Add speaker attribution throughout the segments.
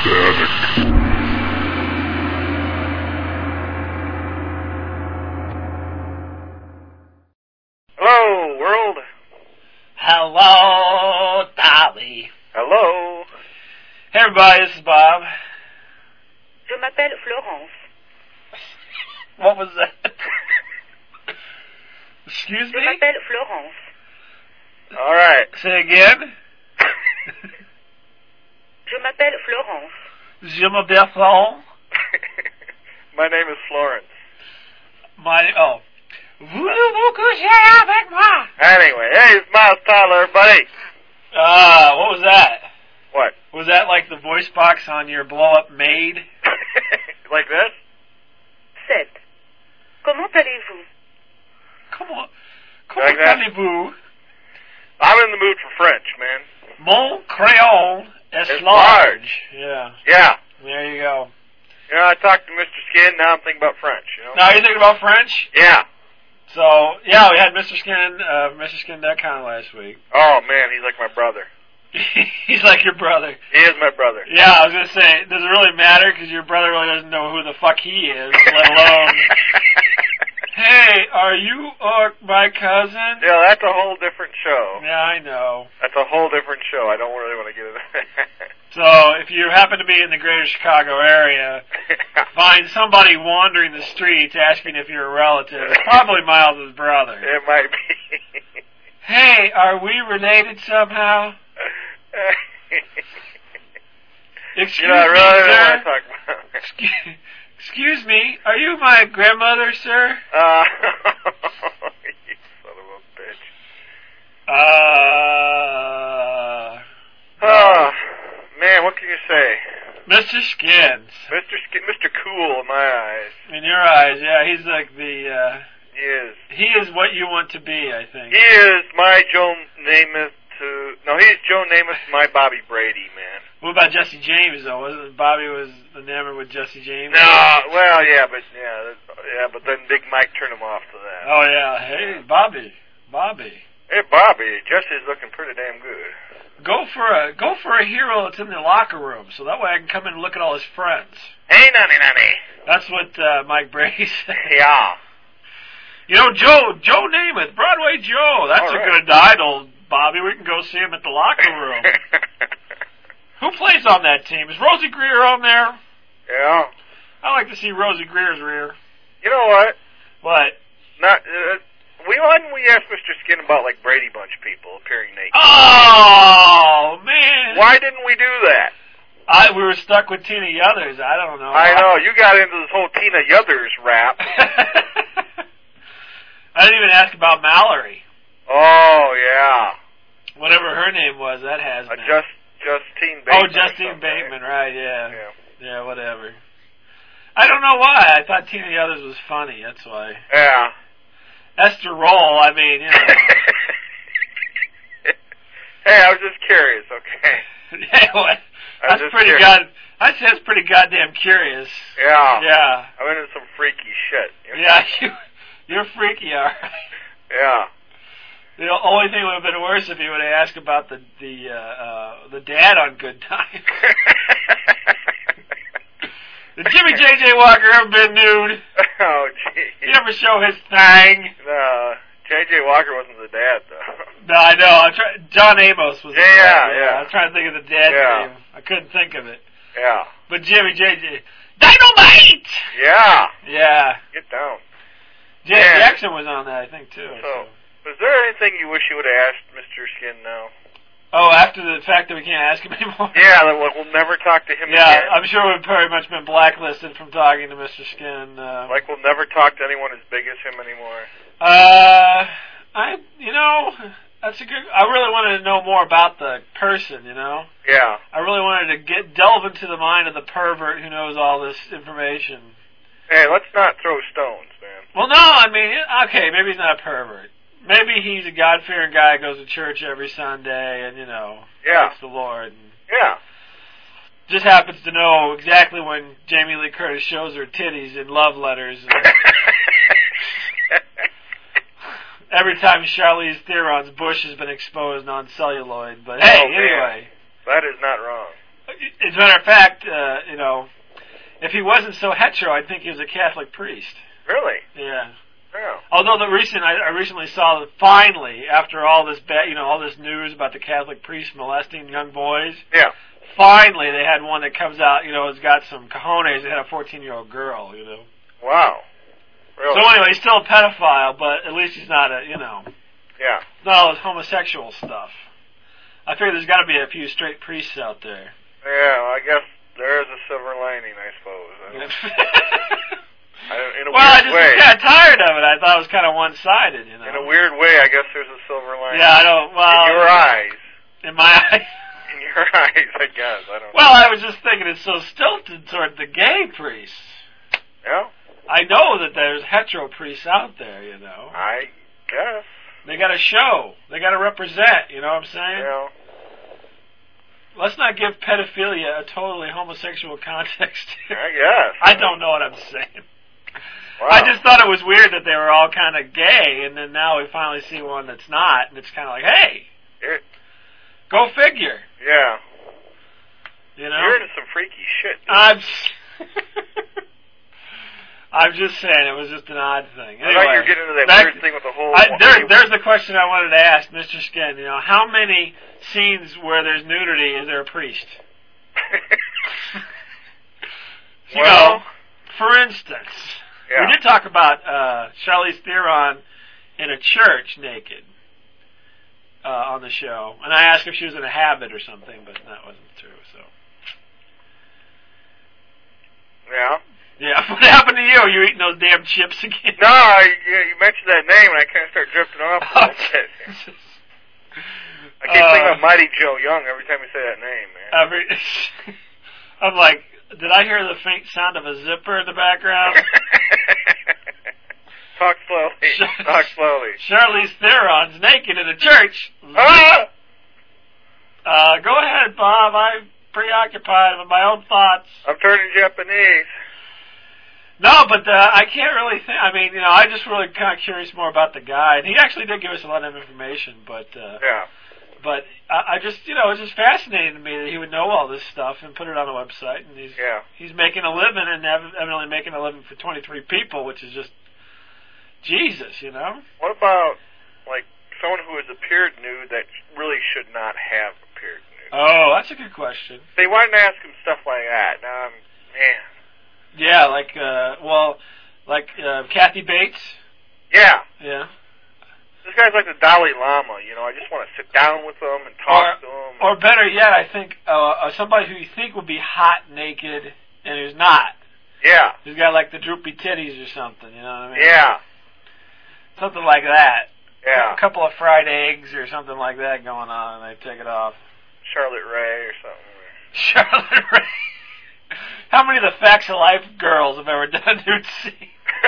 Speaker 1: Static.
Speaker 2: Hello, world.
Speaker 3: Hello, Dolly.
Speaker 2: Hello.
Speaker 3: Hey, everybody, this is Bob.
Speaker 4: Je m'appelle Florence.
Speaker 3: What was that? Excuse
Speaker 4: Je
Speaker 3: me?
Speaker 4: m'appelle Florence.
Speaker 2: All right.
Speaker 3: Say again?
Speaker 4: Je m'appelle Florence.
Speaker 3: Je m'appelle Florence.
Speaker 2: My name is Florence.
Speaker 3: Voulez-vous coucher avec moi?
Speaker 2: Anyway, hey, it's Miles Tyler, everybody.
Speaker 3: What was that?
Speaker 2: What?
Speaker 3: Was that like the voice box on your blow-up maid?
Speaker 2: Like this?
Speaker 4: 7. Comment allez-vous?
Speaker 3: Comment
Speaker 2: Like that?
Speaker 3: allez-vous?
Speaker 2: I'm in the mood for French, man.
Speaker 3: Mon crayon est
Speaker 2: It's
Speaker 3: large.
Speaker 2: large.
Speaker 3: Yeah,
Speaker 2: Yeah.
Speaker 3: there you go.
Speaker 2: You know, I talked to Mr. Skin, now I'm thinking about French, you know?
Speaker 3: Now, you thinking about French?
Speaker 2: Yeah.
Speaker 3: So, yeah, we had Mr. Skin.com last week.
Speaker 2: Oh, man, he's like my brother.
Speaker 3: He's like your brother.
Speaker 2: He is my brother.
Speaker 3: Yeah, I was going to say, does it really matter? Because your brother really doesn't know who the fuck he is, let alone, hey, are you my cousin?
Speaker 2: Yeah, that's a whole different show.
Speaker 3: Yeah, I know.
Speaker 2: That's a whole different show. I don't really want to get into that.
Speaker 3: So, if you happen to be in the greater Chicago area, find somebody wandering the streets asking if you're a relative. It's probably Miles' brother.
Speaker 2: It might be.
Speaker 3: Hey, are we related somehow? Excuse
Speaker 2: You know, I
Speaker 3: me,
Speaker 2: really don't
Speaker 3: sir.
Speaker 2: want to talk about it.
Speaker 3: Excuse me, are you my grandmother, sir?
Speaker 2: You son of a bitch. Oh, man, what can you say?
Speaker 3: Mr. Skins.
Speaker 2: Mr. Cool in my eyes.
Speaker 3: In your eyes, yeah, he's like the,
Speaker 2: He is.
Speaker 3: he is what you want to be, I think.
Speaker 2: He is my Joe Namath he's Joe Namath, my Bobby Brady, man.
Speaker 3: What about Jesse James, though? Wasn't Bobby was enamored with Jesse James?
Speaker 2: No, well, but then Big Mike turned him off to that.
Speaker 3: Oh, yeah. Hey, Bobby.
Speaker 2: Hey, Bobby, Jesse's looking pretty damn good.
Speaker 3: Go for a hero that's in the locker room, so that way I can come in and look at all his friends.
Speaker 2: Hey, nanny.
Speaker 3: That's what Mike Brady said.
Speaker 2: Yeah.
Speaker 3: You know, Joe Namath, Broadway Joe. That's
Speaker 2: All
Speaker 3: a
Speaker 2: right.
Speaker 3: good idol, Bobby. We can go see him at the locker room. Who plays on that team? Is Rosie Greer on there?
Speaker 2: Yeah.
Speaker 3: I like to see Rosie Greer's rear.
Speaker 2: You know what?
Speaker 3: What?
Speaker 2: Why didn't we ask Mr. Skin about, like, Brady Bunch people appearing naked?
Speaker 3: Oh, man.
Speaker 2: Why didn't we do that?
Speaker 3: We were stuck with Tina Yothers. I don't know.
Speaker 2: I know. You got into this whole Tina Yothers rap.
Speaker 3: I didn't even ask about Mallory.
Speaker 2: Oh, yeah.
Speaker 3: Whatever her name was, that has been.
Speaker 2: Justine Bateman.
Speaker 3: Oh, Justine Bateman, right, yeah.
Speaker 2: Yeah.
Speaker 3: Yeah, whatever. I don't know why. I thought Tina Yothers was funny, that's why.
Speaker 2: Yeah.
Speaker 3: Esther Roll, I mean, you know.
Speaker 2: Hey, I was just curious, okay?
Speaker 3: Yeah, what? That's pretty I'd say that's pretty goddamn curious.
Speaker 2: Yeah.
Speaker 3: Yeah.
Speaker 2: I'm into some freaky shit.
Speaker 3: Yeah, you're freaky, all right.
Speaker 2: Yeah.
Speaker 3: The only thing would have been worse if you would have asked about the dad on Good Times. Did Jimmy J.J. Walker ever been nude?
Speaker 2: Oh, gee.
Speaker 3: Did he ever show his thing?
Speaker 2: No, J.J. Walker wasn't the dad, though.
Speaker 3: No, I know. John Amos was the dad.
Speaker 2: Yeah.
Speaker 3: I was trying to think of the dad's name. I couldn't think of it.
Speaker 2: Yeah.
Speaker 3: But Jimmy J.J. Dynamite!
Speaker 2: Yeah.
Speaker 3: Yeah.
Speaker 2: Get down.
Speaker 3: Janet Jackson was on that, I think, too.
Speaker 2: So, was there anything you wish you would have asked Mr. Skin now?
Speaker 3: Oh, after the fact that we can't ask him anymore?
Speaker 2: Yeah, we'll never talk to him again.
Speaker 3: Yeah, I'm sure we've pretty much been blacklisted from talking to Mr. Skin.
Speaker 2: Like we'll never talk to anyone as big as him anymore.
Speaker 3: That's a good. I really wanted to know more about the person, you know.
Speaker 2: Yeah.
Speaker 3: I really wanted to delve into the mind of the pervert who knows all this information.
Speaker 2: Hey, let's not throw stones, man.
Speaker 3: Well, no, I mean, okay, maybe he's not a pervert. Maybe he's a God-fearing guy who goes to church every Sunday and, likes the Lord. And
Speaker 2: Yeah.
Speaker 3: just happens to know exactly when Jamie Lee Curtis shows her titties in love letters. And every time Charlize Theron's bush has been exposed on celluloid. But hey, anyway.
Speaker 2: That is not wrong.
Speaker 3: as a matter of fact, if he wasn't so hetero, I'd think he was a Catholic priest.
Speaker 2: Really?
Speaker 3: Yeah.
Speaker 2: Yeah.
Speaker 3: Although I recently saw that finally, after all this all this news about the Catholic priest molesting young boys,
Speaker 2: Yeah.
Speaker 3: finally they had one that comes out, has got some cojones. They had a 14-year-old girl,
Speaker 2: Wow. Really?
Speaker 3: So anyway, he's still a pedophile, but at least he's not
Speaker 2: Yeah.
Speaker 3: not all this homosexual stuff. I figure there's got to be a few straight priests out there.
Speaker 2: Yeah, well, I guess there is a silver lining, I suppose. In a
Speaker 3: Well, I
Speaker 2: weird
Speaker 3: just
Speaker 2: way.
Speaker 3: was kind of tired of it. I thought it was kind of one-sided,
Speaker 2: In a weird way, I guess there's a silver lining.
Speaker 3: Yeah, I don't. Well,
Speaker 2: in your eyes.
Speaker 3: In my eyes.
Speaker 2: In your eyes, I guess. I don't know.
Speaker 3: Well, I was just thinking it's so stilted toward the gay priests.
Speaker 2: Yeah?
Speaker 3: I know that there's hetero priests out there,
Speaker 2: I guess.
Speaker 3: They got to show. They got to represent, you know what I'm saying?
Speaker 2: Yeah.
Speaker 3: Let's not give pedophilia a totally homosexual context.
Speaker 2: I guess.
Speaker 3: I don't know what I'm saying.
Speaker 2: Wow.
Speaker 3: I just thought it was weird that they were all kind of gay, and then now we finally see one that's not, and it's kind of like, hey, go figure.
Speaker 2: Yeah. You're into some freaky shit, dude.
Speaker 3: I'm just saying, it was just an odd thing. Anyway,
Speaker 2: I thought you were getting into that weird thing with the whole...
Speaker 3: There's the question I wanted to ask Mr. Skin. How many scenes where there's nudity is there a priest? For instance, we did talk about Charlize Theron in a church naked on the show, and I asked if she was in a habit or something, but that wasn't true. So.
Speaker 2: Yeah.
Speaker 3: Yeah, what happened to you? You eating those damn chips again?
Speaker 2: No, you mentioned that name, and I kind of started drifting off a little bit. I keep thinking of Mighty Joe Young every time you say that name, man.
Speaker 3: I'm like, did I hear the faint sound of a zipper in the background?
Speaker 2: Talk slowly. Talk slowly.
Speaker 3: Charlize Theron's naked in a church.
Speaker 2: Ah!
Speaker 3: Go ahead, Bob. I'm preoccupied with my own thoughts.
Speaker 2: I'm turning Japanese.
Speaker 3: No, but I can't really think. I mean, I just really kind of curious more about the guy, and he actually did give us a lot of information. But
Speaker 2: yeah.
Speaker 3: But I just, it was just fascinating to me that he would know all this stuff and put it on a website, and he's making a living, and evidently making a living for 23 people, which is just Jesus,
Speaker 2: What about like someone who has appeared nude that really should not have appeared nude?
Speaker 3: Oh, that's a good question.
Speaker 2: They wanted to ask him stuff like that. Man.
Speaker 3: Yeah, like Kathy Bates.
Speaker 2: Yeah.
Speaker 3: Yeah.
Speaker 2: This guy's like the Dalai Lama, I just want to sit down with him and talk to him.
Speaker 3: Or better yet, I think somebody who you think would be hot naked and who's not.
Speaker 2: Yeah.
Speaker 3: He's got like the droopy titties or something, you know what I mean?
Speaker 2: Yeah.
Speaker 3: Something like that.
Speaker 2: Yeah.
Speaker 3: A couple of fried eggs or something like that going on, and they take it off.
Speaker 2: Charlotte Rae or something.
Speaker 3: Charlotte Rae. How many of the Facts of Life girls have ever done a nude scene?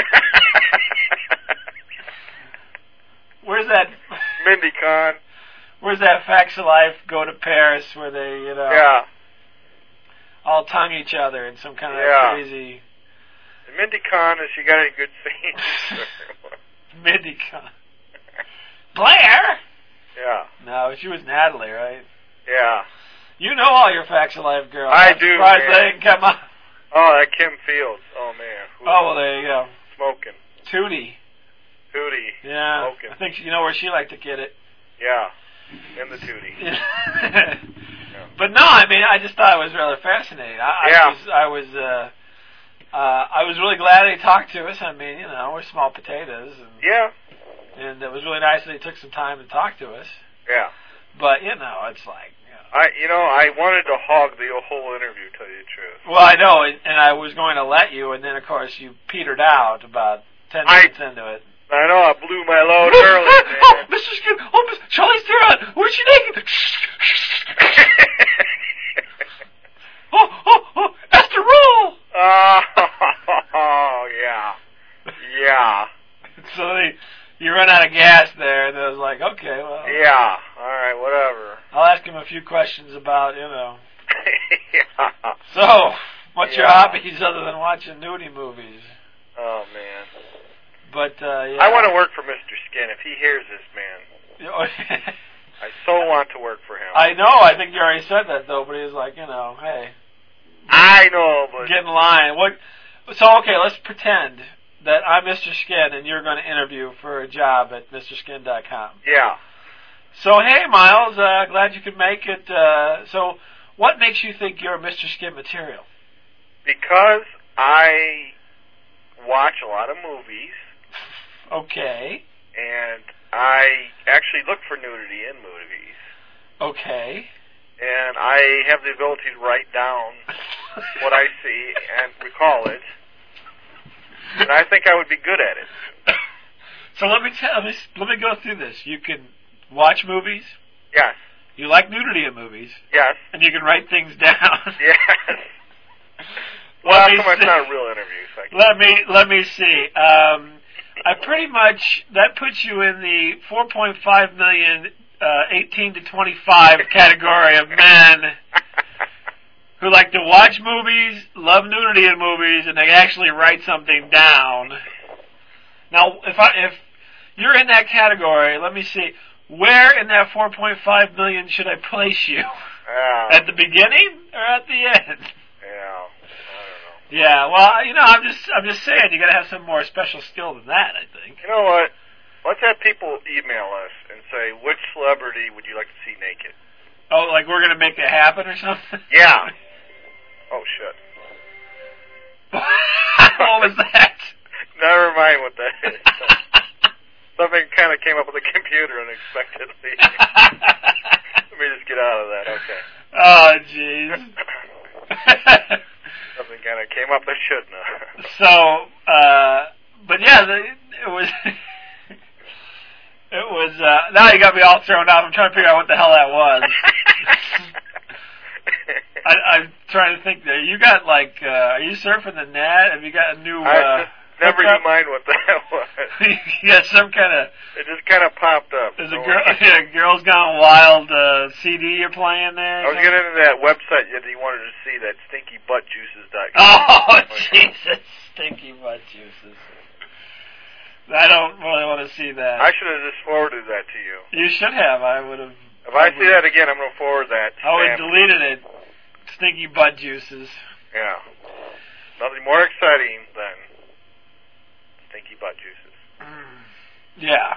Speaker 3: Where's that?
Speaker 2: Mindy Kahn.
Speaker 3: Where's that Facts of Life go to Paris where they, all tongue each other in some kind of crazy...
Speaker 2: And Mindy Kahn, has she got any good scenes?
Speaker 3: Mindy Kahn. Blair?
Speaker 2: Yeah.
Speaker 3: No, she was Natalie, right?
Speaker 2: Yeah.
Speaker 3: You know all your Facts of Life girls.
Speaker 2: I
Speaker 3: I'm
Speaker 2: do,
Speaker 3: surprised
Speaker 2: man.
Speaker 3: they didn't come up.
Speaker 2: Oh, that Kim Fields. Oh, man.
Speaker 3: Oh, well, there you go.
Speaker 2: Smoking.
Speaker 3: Tootie. Yeah.
Speaker 2: Smoking.
Speaker 3: I think you know where she liked to get it.
Speaker 2: Yeah. In the Tootie.
Speaker 3: Yeah. But no, I mean, I just thought it was rather fascinating. I was really glad he talked to us. I mean, we're small potatoes. And it was really nice that he took some time to talk to us.
Speaker 2: Yeah.
Speaker 3: But, it's like...
Speaker 2: I wanted to hog the whole interview, tell you the truth.
Speaker 3: Well, I know, and I was going to let you, and then, of course, you petered out about 10 minutes into it.
Speaker 2: I know, I blew my load early, man.
Speaker 3: Oh, Mr. Skin! Oh, Charlize Theron! Where's she naked? oh, Esther Roll!
Speaker 2: Oh, yeah. Yeah.
Speaker 3: So you run out of gas there, and it was like, okay, well...
Speaker 2: Yeah, alright, whatever.
Speaker 3: I'll ask him a few questions about,
Speaker 2: Yeah.
Speaker 3: So, what's your hobbies other than watching nudie movies?
Speaker 2: Oh, man.
Speaker 3: But,
Speaker 2: I want to work for Mr. Skin if he hears this, man. I so want to work for him.
Speaker 3: I know. I think you already said that, though, but he was like, hey.
Speaker 2: I know, but...
Speaker 3: Get in line. So, okay, let's pretend that I'm Mr. Skin and you're going to interview for a job at MrSkin.com.
Speaker 2: Yeah.
Speaker 3: So, hey, Miles, glad you could make it. So, what makes you think you're Mr. Skin material?
Speaker 2: Because I watch a lot of movies.
Speaker 3: Okay.
Speaker 2: And I actually look for nudity in movies.
Speaker 3: Okay.
Speaker 2: And I have the ability to write down what I see and recall it. And I think I would be good at it.
Speaker 3: So let me go through this. You can watch movies.
Speaker 2: Yes.
Speaker 3: You like nudity in movies.
Speaker 2: Yes.
Speaker 3: And you can write things down.
Speaker 2: Yes. Well, how come it's not a real interview?
Speaker 3: Let me see. I pretty much, that puts you in the 4.5 million 18 to 25 category of men who like to watch movies, love nudity in movies, and they actually write something down. Now, if you're in that category, let me see, where in that 4.5 million should I place you? At the beginning or at the end?
Speaker 2: Yeah.
Speaker 3: Yeah, well, I'm just saying, you got to have some more special skill than that, I think.
Speaker 2: You know what? Let's have people email us and say, which celebrity would you like to see naked?
Speaker 3: Oh, like we're going to make that happen or something?
Speaker 2: Yeah. Oh, shit.
Speaker 3: What was that?
Speaker 2: Never mind what that is. Something kind of came up with the computer unexpectedly. Let me just get out of that, okay.
Speaker 3: Oh, jeez.
Speaker 2: Something kind of came up that shouldn't have.
Speaker 3: So, but yeah, it was, now you got me all thrown off. I'm trying to figure out what the hell that was. I'm trying to think there. You got are you surfing the net? Have you got a new,
Speaker 2: never you mind what that was.
Speaker 3: You got some kind of...
Speaker 2: It just kind of popped up.
Speaker 3: There's a Girls Gone Wild CD you're playing there?
Speaker 2: I was getting into that website that you wanted to see, that stinkybuttjuices.com.
Speaker 3: Oh, Jesus. Stinky Butt Juices. I don't really want to see that.
Speaker 2: I should have just forwarded that to you.
Speaker 3: You should have. I would have.
Speaker 2: If I see that again, I'm going to forward that.
Speaker 3: I would have deleted it. Stinky Butt Juices.
Speaker 2: Yeah. Nothing more exciting than stinky butt juices.
Speaker 3: Yeah.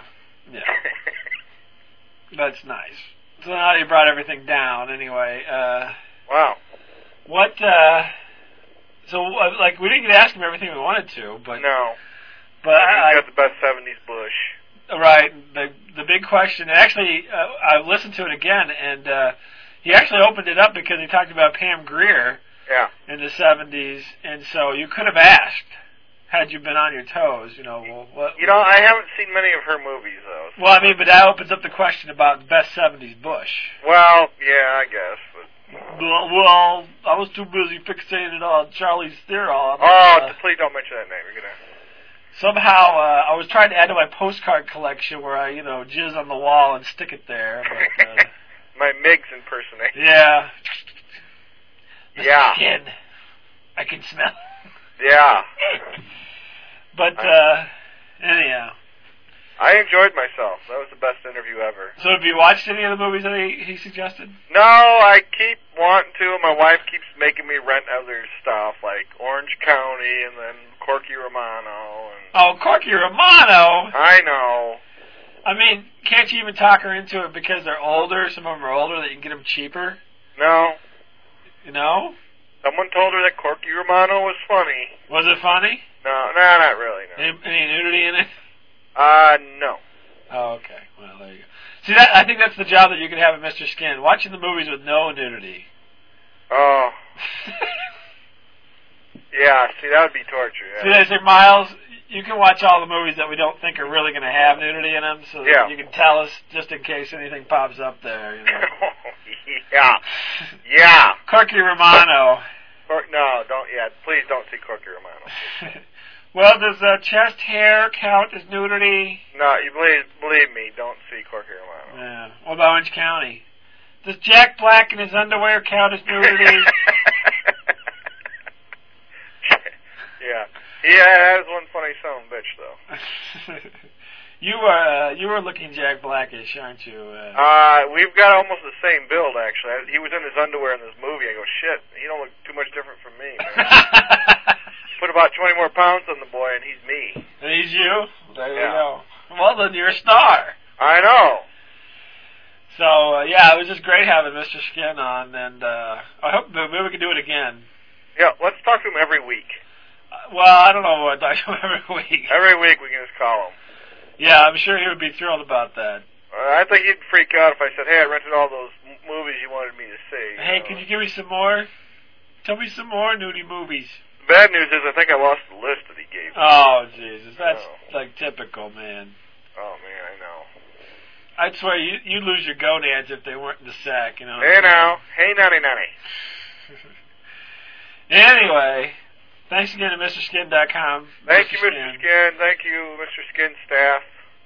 Speaker 3: That's nice. So now you brought everything down anyway.
Speaker 2: Wow.
Speaker 3: What, so, we didn't get to ask him everything we wanted to, but...
Speaker 2: No.
Speaker 3: But
Speaker 2: I got the best 70s bush.
Speaker 3: Right. The big question, actually, I listened to it again, and he actually opened it up because he talked about Pam Grier in the 70s, and so you could have asked, had you been on your toes,
Speaker 2: I haven't seen many of her movies, though. So.
Speaker 3: Well, I mean, but that opens up the question about the best 70s bush.
Speaker 2: Well, yeah, I guess. But...
Speaker 3: Well, I was too busy fixated on Charlize Theron.
Speaker 2: Please don't mention that name. You're going to...
Speaker 3: Somehow, I was trying to add to my postcard collection where I, jizz on the wall and stick it there. But,
Speaker 2: my Miggs impersonation.
Speaker 3: Yeah.
Speaker 2: Yeah.
Speaker 3: Skin. I can smell.
Speaker 2: Yeah.
Speaker 3: But, anyhow.
Speaker 2: I enjoyed myself. That was the best interview ever.
Speaker 3: So have you watched any of the movies that he suggested?
Speaker 2: No, I keep wanting to. My wife keeps making me rent other stuff, like Orange County and then Corky Romano.
Speaker 3: Oh, Corky Romano?
Speaker 2: I know.
Speaker 3: I mean, can't you even talk her into it because they're older? Some of them are older that you can get them cheaper?
Speaker 2: No.
Speaker 3: Someone
Speaker 2: told her that Corky Romano was funny.
Speaker 3: Was it funny?
Speaker 2: No, not really, no.
Speaker 3: Any nudity in it?
Speaker 2: No.
Speaker 3: Oh, okay. Well, there you go. See, I think that's the job that you could have at Mr. Skin, watching the movies with no nudity.
Speaker 2: Oh. Yeah, see, that would be torture. Yeah.
Speaker 3: See, they say, Miles, you can watch all the movies that we don't think are really going to have nudity in them, so that you can tell us just in case anything pops up there.
Speaker 2: Yeah.
Speaker 3: Corky Romano.
Speaker 2: No, don't. Yeah, please don't see Corky Romano.
Speaker 3: Well, does chest hair count as nudity?
Speaker 2: No, you believe me, don't see Corky Romano.
Speaker 3: Yeah. What about Orange County? Does Jack Black in his underwear count as nudity?
Speaker 2: Yeah. He has one funny son of a bitch, though.
Speaker 3: You were looking Jack Blackish, aren't you?
Speaker 2: We've got almost the same build, actually. He was in his underwear in this movie. I go, shit, he don't look too much different from me, man. Put about 20 more pounds on the boy, and he's me.
Speaker 3: And he's you? There you go. Well, then you're a star.
Speaker 2: I know.
Speaker 3: So, it was just great having Mr. Skin on, and I hope maybe we can do it again.
Speaker 2: Yeah, let's talk to him every week.
Speaker 3: Well, I don't know what I talk to him every week.
Speaker 2: Every week we can just call him.
Speaker 3: Yeah, I'm sure he would be thrilled about that.
Speaker 2: I think he'd freak out if I said, hey, I rented all those movies you wanted me to see.
Speaker 3: Hey, can you give me some more? Tell me some more nudie movies.
Speaker 2: The bad news is I think I lost the list that he gave me.
Speaker 3: Oh, Jesus. That's like typical, man.
Speaker 2: Oh, man, I know.
Speaker 3: I'd swear you'd lose your gonads if they weren't in the sack, you know.
Speaker 2: Hey, now. Hey, nutty.
Speaker 3: Anyway, thanks again to MrSkin.com.
Speaker 2: Thank you, Mr. Skin. Thank you, Mr. Skin staff.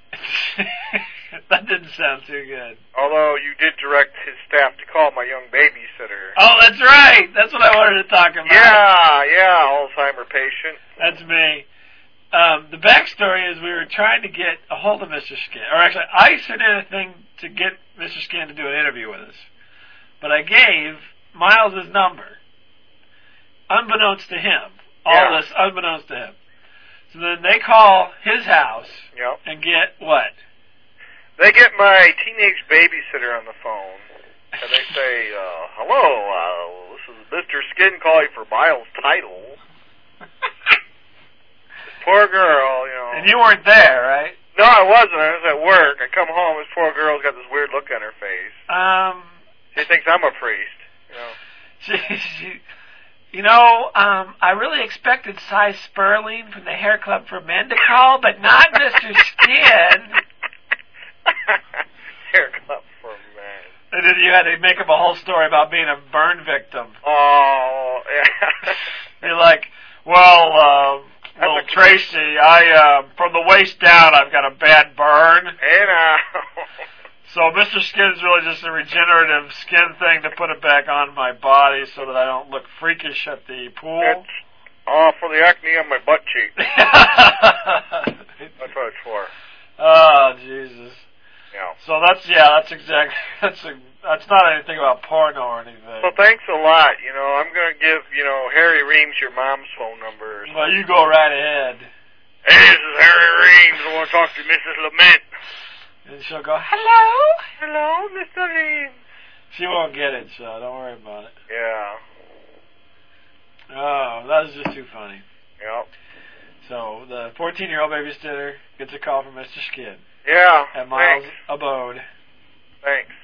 Speaker 3: That didn't sound too good.
Speaker 2: Although you did direct his staff to call my young babysitter.
Speaker 3: Oh, that's right. That's what I wanted to talk about.
Speaker 2: Yeah, Alzheimer patient.
Speaker 3: That's me. The backstory is we were trying to get a hold of Mr. Skin. Or actually, I sent in a thing to get Mr. Skin to do an interview with us. But I gave Miles his number. Unbeknownst to him. All this unbeknownst to him. So then they call his house and get what?
Speaker 2: They get my teenage babysitter on the phone. And they say, hello, this is Mr. Skin calling for Miles' title. Poor girl, you know.
Speaker 3: And you weren't there, right?
Speaker 2: No, I wasn't. I was at work. I come home, this poor girl's got this weird look on her face. She thinks I'm a priest, you know. I really expected Cy Sperling from the Hair Club for Men to call, but not Mr. Skin. Hair Club for Men.
Speaker 3: And then you had to make up a whole story about being a burn victim.
Speaker 2: Oh, yeah.
Speaker 3: You're like, well, Tracy, from the waist down, I've got a bad burn.
Speaker 2: Hey, now.
Speaker 3: So Mr. Skin's really just a regenerative skin thing to put it back on my body so that I don't look freakish at the pool.
Speaker 2: It's for the acne on my butt cheek. That's what it's for.
Speaker 3: Oh, Jesus.
Speaker 2: Yeah.
Speaker 3: So that's not anything about porno or anything.
Speaker 2: Well, thanks a lot. You know, I'm going to give, Harry Reams your mom's phone number.
Speaker 3: Well, you go right ahead.
Speaker 2: Hey, this is Harry Reams. I want to talk to Mrs. Lament.
Speaker 3: And she'll go, hello?
Speaker 2: Hello, Mr. Reams.
Speaker 3: She won't get it, so don't worry about it.
Speaker 2: Yeah.
Speaker 3: Oh, that was just too funny.
Speaker 2: Yep.
Speaker 3: So, the 14-year-old babysitter gets a call from Mr. Skin.
Speaker 2: Yeah.
Speaker 3: At Miles' abode.
Speaker 2: Thanks.